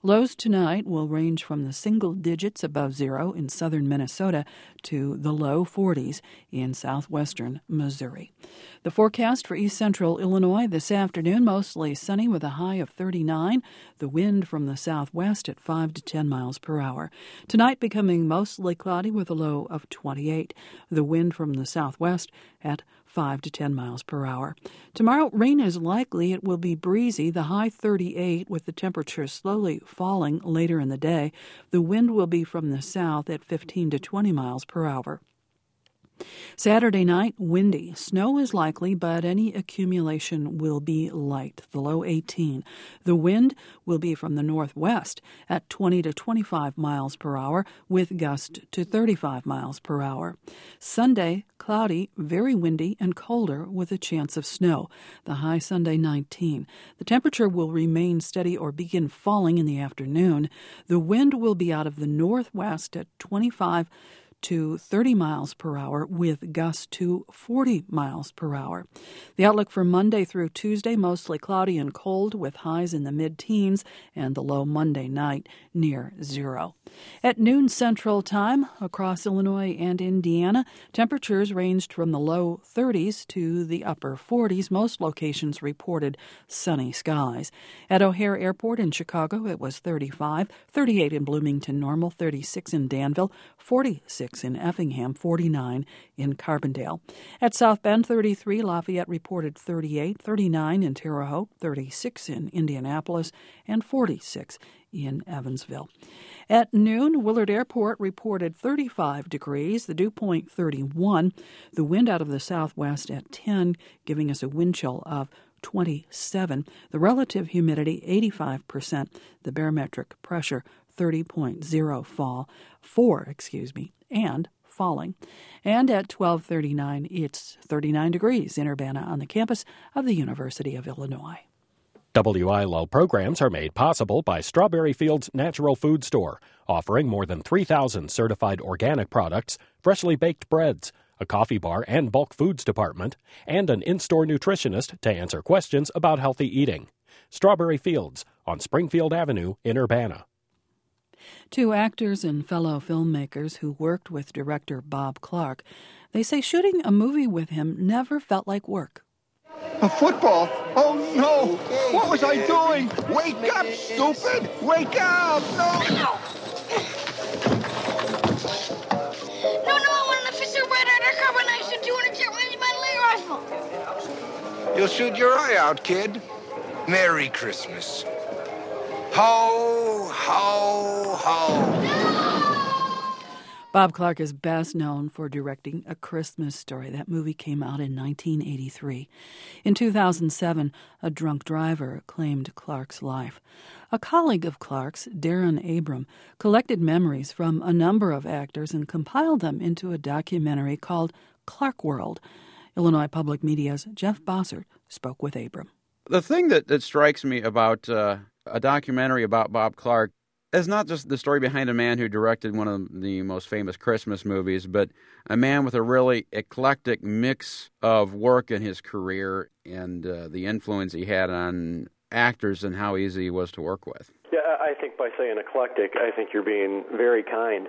Lows tonight will range from the single digits above zero in southern Minnesota to the low 40s in southwestern Missouri. The forecast for east central Illinois this afternoon, mostly sunny with a high of 39. The wind from the southwest at 5 to 10 miles per hour. Tonight becoming mostly cloudy with a low of 28. The wind from the southwest at 5 to 10 miles per hour. Tomorrow, rain is likely. It will be breezy, the high 38, with the temperature slowly falling later in the day. The wind will be from the south at 15 to 20 miles per hour. Saturday night, windy. Snow is likely, but any accumulation will be light, the low 18. The wind will be from the northwest at 20 to 25 miles per hour, with gusts to 35 miles per hour. Sunday, cloudy, very windy, and colder with a chance of snow. The high Sunday 19. The temperature will remain steady or begin falling in the afternoon. The wind will be out of the northwest at 25 to 30 miles per hour with gusts to 40 miles per hour. The outlook for Monday through Tuesday, mostly cloudy and cold with highs in the mid-teens and the low Monday night near zero. At noon Central Time across Illinois and Indiana, temperatures ranged from the low 30s to the upper 40s. Most locations reported sunny skies. At O'Hare Airport in Chicago, it was 35, 38 in Bloomington Normal, 36 in Danville, 46 in Effingham, 49 in Carbondale. At South Bend, 33, Lafayette reported 38, 39 in Terre Haute, 36 in Indianapolis, and 46 in Evansville. At noon, Willard Airport reported 35 degrees, the dew point 31, the wind out of the southwest at 10, giving us a wind chill of 27, the relative humidity 85%, the barometric pressure 30.04, and falling. And at 12:39, it's 39 degrees in Urbana on the campus of the University of Illinois. WILO programs are made possible by Strawberry Fields Natural Food Store, offering more than 3,000 certified organic products, freshly baked breads, a coffee bar and bulk foods department, and an in-store nutritionist to answer questions about healthy eating. Strawberry Fields on Springfield Avenue in Urbana. Two actors and fellow filmmakers who worked with director Bob Clark, they say shooting a movie with him never felt like work. A football? Oh, no! What was I doing? Wake up, stupid! Wake up! No! No, I want an officer right undercover and I shoot you in a jet with my laser rifle. You'll shoot your eye out, kid. Merry Christmas. Ho, ho, ho. Bob Clark is best known for directing A Christmas Story. That movie came out in 1983. In 2007, a drunk driver claimed Clark's life. A colleague of Clark's, Darren Abram, collected memories from a number of actors and compiled them into a documentary called Clark World. Illinois Public Media's Jeff Bossert spoke with Abram. The thing that strikes me about a documentary about Bob Clark is not just the story behind a man who directed one of the most famous Christmas movies, but a man with a really eclectic mix of work in his career and the influence he had on actors and how easy he was to work with. Yeah, I think by saying eclectic, I think you're being very kind.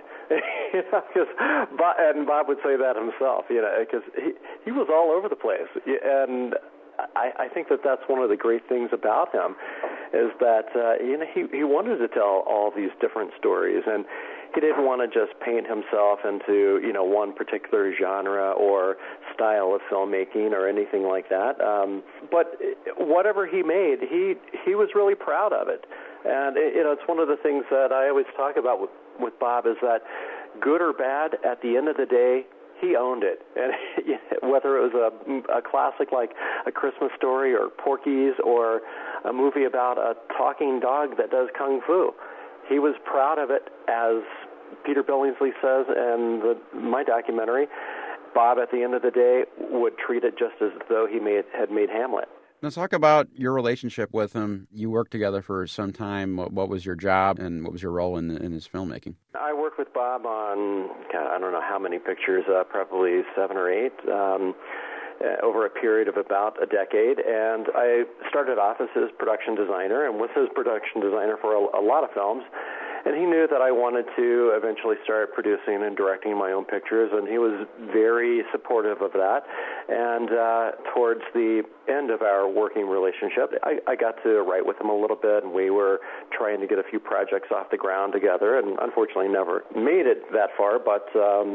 Bob would say that himself, because he was all over the place. And I think that's one of the great things about him is that he wanted to tell all these different stories, and he didn't want to just paint himself into one particular genre or style of filmmaking or anything like that. But whatever he made, he was really proud of it, and it's one of the things that I always talk about with Bob is that good or bad, at the end of the day, he owned it. And whether it was a classic like A Christmas Story or Porky's or a movie about a talking dog that does kung fu, he was proud of it. As Peter Billingsley says in my documentary, Bob, at the end of the day, would treat it just as though he had made Hamlet. Now talk about your relationship with him. You worked together for some time. What was your job and what was your role in his filmmaking? I worked with Bob on, I don't know how many pictures, probably 7 or 8. over a period of about a decade. And I started off as his production designer and was his production designer for a lot of films. And he knew that I wanted to eventually start producing and directing my own pictures, and he was very supportive of that. And towards the end of our working relationship, I got to write with him a little bit, and we were trying to get a few projects off the ground together, and unfortunately never made it that far, but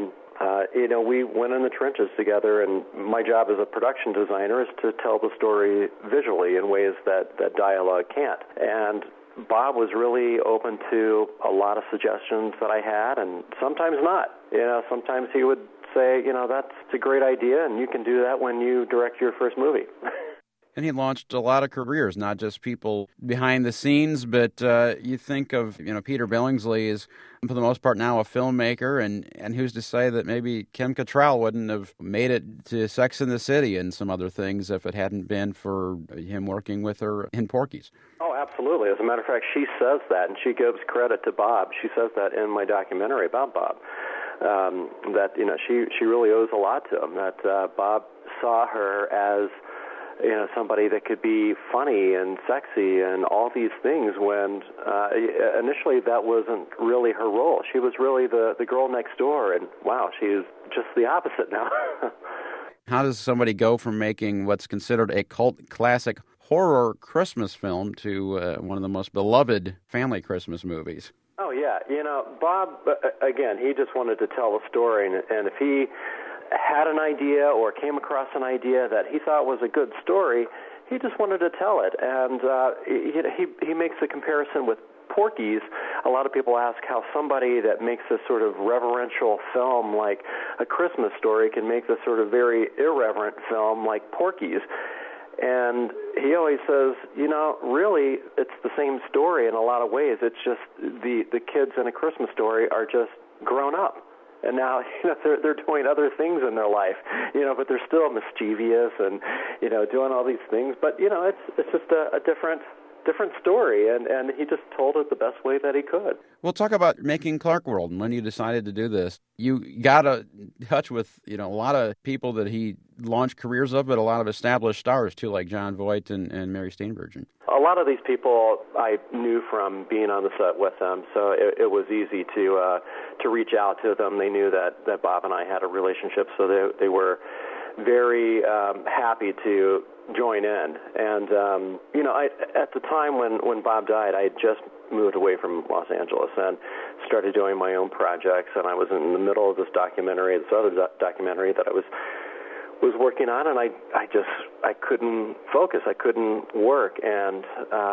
we went in the trenches together, and my job as a production designer is to tell the story visually in ways that dialogue can't. And Bob was really open to a lot of suggestions that I had, and sometimes not. Sometimes he would say, that's a great idea, and you can do that when you direct your first movie. And he launched a lot of careers, not just people behind the scenes, but you think of, Peter Billingsley is, for the most part, now a filmmaker, and who's to say that maybe Kim Cattrall wouldn't have made it to Sex and the City and some other things if it hadn't been for him working with her in Porky's. Oh, absolutely. As a matter of fact, she says that, and she gives credit to Bob. She says that in my documentary about Bob, that, she really owes a lot to him, that Bob saw her as somebody that could be funny and sexy and all these things when initially that wasn't really her role. She was really the girl next door, and wow, she's just the opposite now. How does somebody go from making what's considered a cult classic horror Christmas film to one of the most beloved family Christmas movies? Oh, yeah. Bob, again, he just wanted to tell a story, and if he had an idea or came across an idea that he thought was a good story, he just wanted to tell it. And he makes the comparison with Porky's. A lot of people ask how somebody that makes this sort of reverential film like A Christmas Story can make this sort of very irreverent film like Porky's. And he always says, really, it's the same story in a lot of ways. It's just the kids in A Christmas Story are just grown up. And now, they're doing other things in their life, but they're still mischievous and, doing all these things. But, it's just a different story, and he just told it the best way that he could. We'll talk about making Clark World and when you decided to do this. You got in touch with, a lot of people that he launched careers of, but a lot of established stars, too, like Jon Voight and Mary Steenburgen. A lot of these people I knew from being on the set with them, so it was easy to reach out to them. They knew that Bob and I had a relationship, so they were very happy to join in. And, at the time when Bob died, I had just moved away from Los Angeles and started doing my own projects, and I was in the middle of this other documentary that I was working on, and I couldn't focus. I couldn't work, and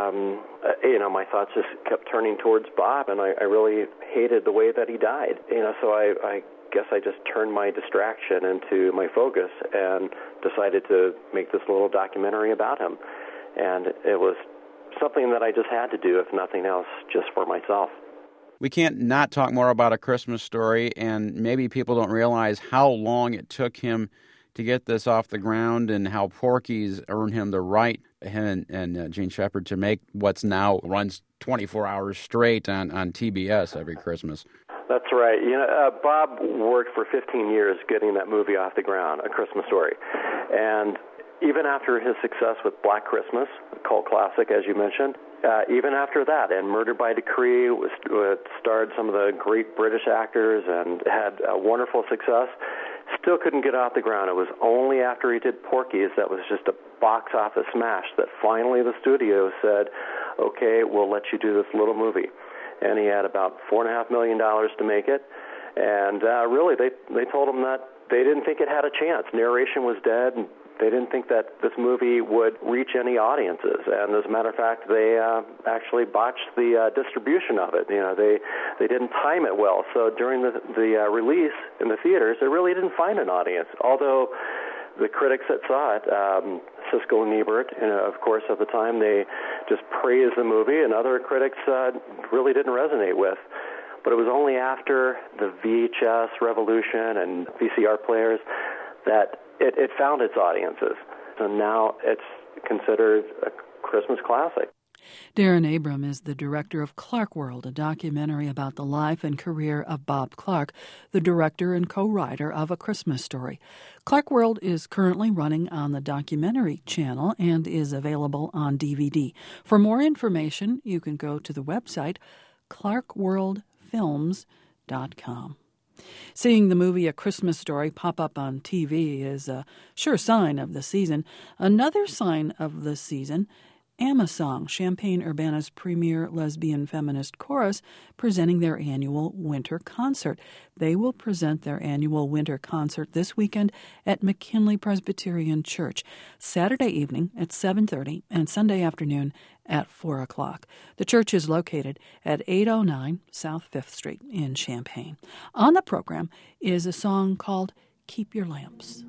my thoughts just kept turning towards Bob, and I really hated the way that he died. So I guess I just turned my distraction into my focus and decided to make this little documentary about him. And it was something that I just had to do, if nothing else, just for myself. We can't not talk more about A Christmas Story, and maybe people don't realize how long it took him to get this off the ground and how Porky's earned him the right, him and Gene Shepard, to make what's now runs 24 hours straight on TBS every Christmas. That's right. Bob worked for 15 years getting that movie off the ground, A Christmas Story. And even after his success with Black Christmas, a cult classic, as you mentioned, even after that, and Murder by Decree starred some of the great British actors and had a wonderful success, still couldn't get off the ground. It was only after he did Porky's that was just a box office smash that finally the studio said, okay, we'll let you do this little movie. And he had about $4.5 million to make it. And really, they told him that they didn't think it had a chance. Narration was dead, and they didn't think that this movie would reach any audiences. And as a matter of fact, they actually botched the distribution of it. They didn't time it well. So during the release in the theaters, they really didn't find an audience. Although the critics that saw it, Siskel and Ebert, of course, at the time, they just praised the movie, and other critics really didn't resonate with. But it was only after the VHS revolution and VCR players that it found its audiences. And now it's considered a Christmas classic. Darren Abram is the director of Clark World, a documentary about the life and career of Bob Clark, the director and co-writer of A Christmas Story. Clark World is currently running on the Documentary Channel and is available on DVD. For more information, you can go to the website clarkworldfilms.com. Seeing the movie A Christmas Story pop up on TV is a sure sign of the season. Another sign of the season, AmaSong, Champaign-Urbana's premier lesbian feminist chorus, presenting their annual winter concert. They will present their annual winter concert this weekend at McKinley Presbyterian Church, Saturday evening at 7:30 and Sunday afternoon at 4 o'clock. The church is located at 809 South 5th Street in Champaign. On the program is a song called Keep Your Lamps.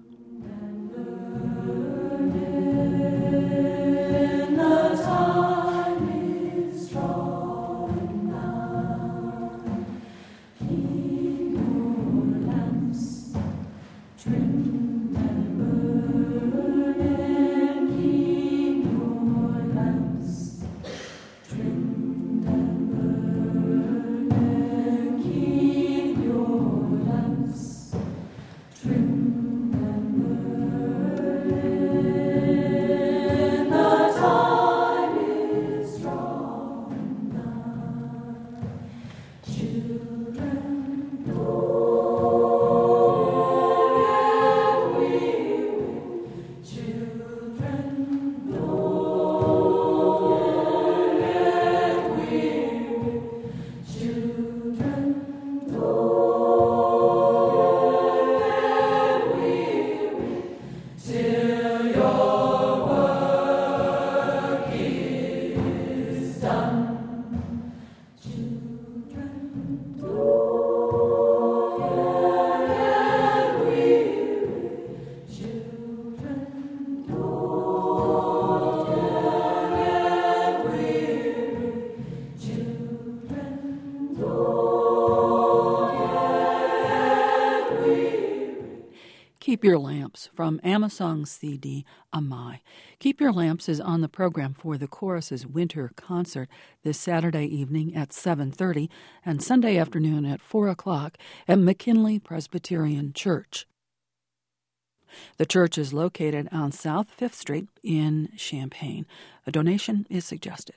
Keep Your Lamps from AmaSong's CD, Amai. Keep Your Lamps is on the program for the chorus's winter concert this Saturday evening at 7:30 and Sunday afternoon at 4 o'clock at McKinley Presbyterian Church. The church is located on South 5th Street in Champaign. A donation is suggested.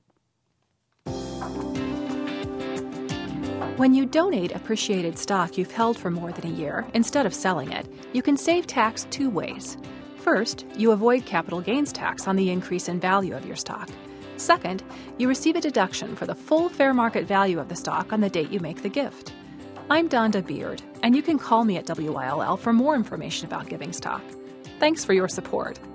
When you donate appreciated stock you've held for more than a year, instead of selling it, you can save tax two ways. First, you avoid capital gains tax on the increase in value of your stock. Second, you receive a deduction for the full fair market value of the stock on the date you make the gift. I'm Donda Beard, and you can call me at WILL for more information about giving stock. Thanks for your support.